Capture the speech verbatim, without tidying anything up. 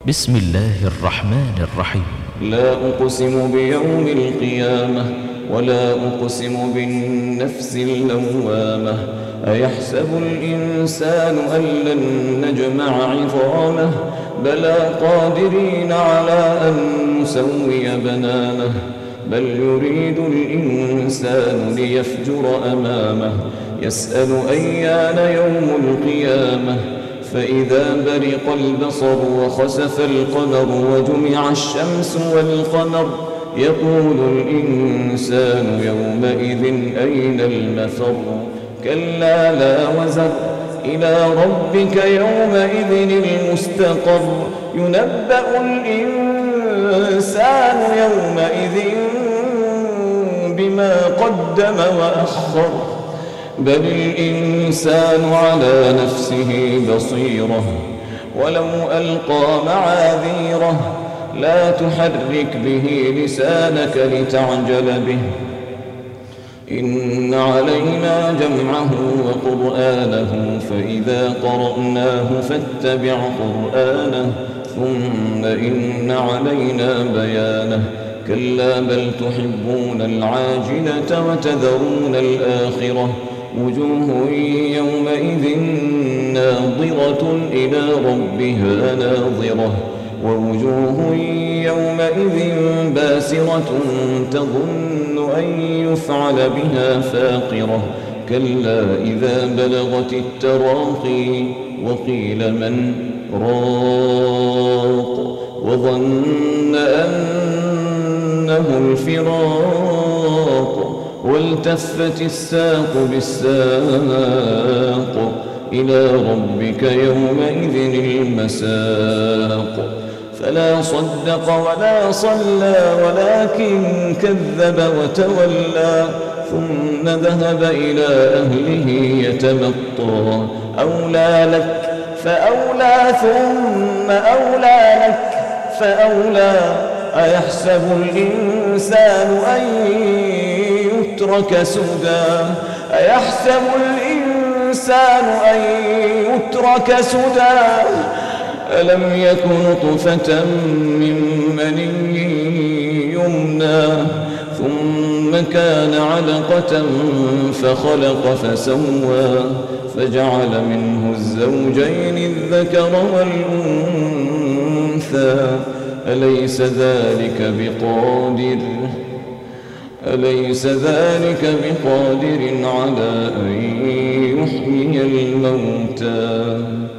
بسم الله الرحمن الرحيم. لا أقسم بيوم القيامة ولا أقسم بالنفس اللوامة. أيحسب الإنسان أن لن نجمع عظامه بلى قادرين على أن نسوي بنانه بل يريد الإنسان ليفجر أمامه يسأل أيان يوم القيامة فإذا برق البصر وخسف القمر وجمع الشمس والقمر يقول الإنسان يومئذ أين المفر كلا لا وزر إلى ربك يومئذ المستقر ينبأ الإنسان يومئذ بما قدم وأخر بل الإنسان على نفسه بصيرة ولو ألقى معاذيره لا تحرك به لسانك لتعجل به إن علينا جمعه وقرآنه فإذا قرأناه فاتبع قرآنه ثم إن علينا بيانه كلا بل تحبون العاجلة وتذرون الآخرة وجوه يومئذ ناظرة إلى ربها ناظرة ووجوه يومئذ باسرة تظن أن يفعل بها فاقرة كلا إذا بلغت التراقي وقيل من راق وظن أنه الفراق والتفت الساق بالساق إلى ربك يومئذ المساق فلا صدق ولا صلى ولكن كذب وتولى ثم ذهب إلى أهله يتمطى أولى لك فأولى ثم أولى لك فأولى أيحسب الإنسان أن يترك سدى أيحسب الإنسان أن يترك سدى ألم يك نطفة من مني يمنى ثم كان علقة فخلق فسوى فجعل منه الزوجين الذكر والأنثى أليس ذلك بقادر أليس ذلك بقادر على أن يحيي الموتى